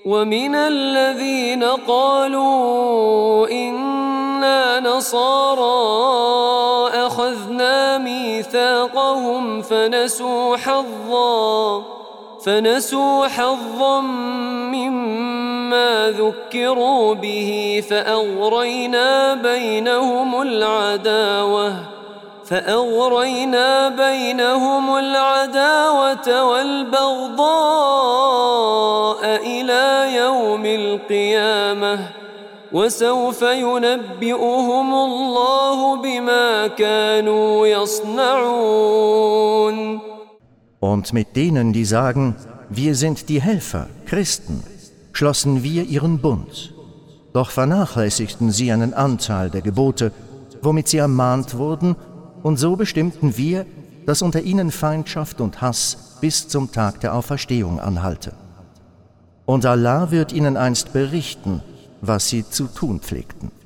ومن الذين قالوا إنا نصارى أخذنا ميثاقهم فنسوا حظا مما ذكروا به فأغرينا بينهم العداوة والبغضاء إلى يوم القيامة وسوف ينبئهم الله بما كانوا يصنعون. Und mit denen, die sagen, wir sind die Helfer, Christen, schlossen wir ihren Bund. Doch vernachlässigten sie einen Anteil der Gebote, womit sie ermahnt wurden, und so bestimmten wir, dass unter ihnen Feindschaft und Hass bis zum Tag der Auferstehung anhalte. Und Allah wird ihnen einst berichten, was sie zu tun pflegten.